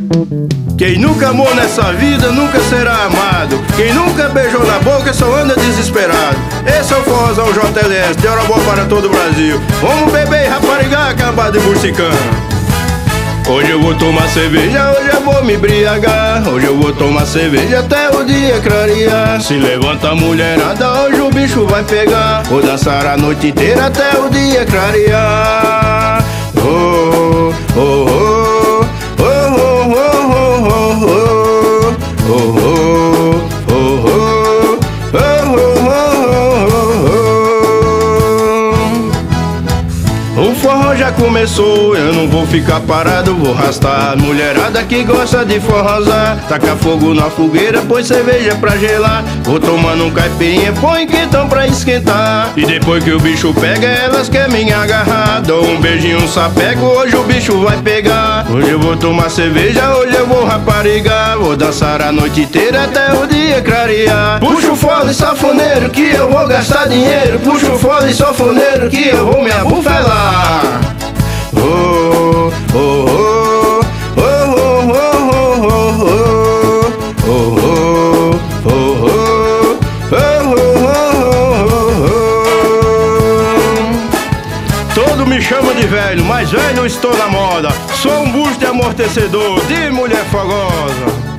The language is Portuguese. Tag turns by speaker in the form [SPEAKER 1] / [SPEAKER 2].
[SPEAKER 1] Quem nunca amou nessa vida nunca será amado. Quem nunca beijou na boca só anda desesperado. Esse é o forrozão JLS, de hora boa para todo o Brasil. Vamos beber e raparigar, acabar de bursicana. Hoje eu vou tomar cerveja, hoje eu vou me embriagar. Hoje eu vou tomar cerveja até o dia clarear. Se levanta a mulherada, hoje o bicho vai pegar. Vou dançar a noite inteira até o dia clarear. Oh, oh, oh. O forró já começou, eu não vou ficar parado, vou arrastar a mulherada que gosta de forrozar. Taca fogo na fogueira, põe cerveja pra gelar. Vou tomando um caipirinha, põe quentão pra esquentar. E depois que o bicho pega, elas querem me agarrar. Dou um beijinho, um sapego, hoje o bicho vai pegar. Hoje eu vou tomar cerveja, hoje eu vou raparigar. Vou dançar a noite inteira até o dia clarear. Puxa o fole, sanfoneiro, que eu vou gastar dinheiro. Puxa o fole, sanfoneiro, que eu vou me abufelar. Oh, oh, oh, oh, oh, oh, oh. Todo me chama de velho, mas velho estou na moda. Sou um bucho de amortecedor, de mulher fogosa.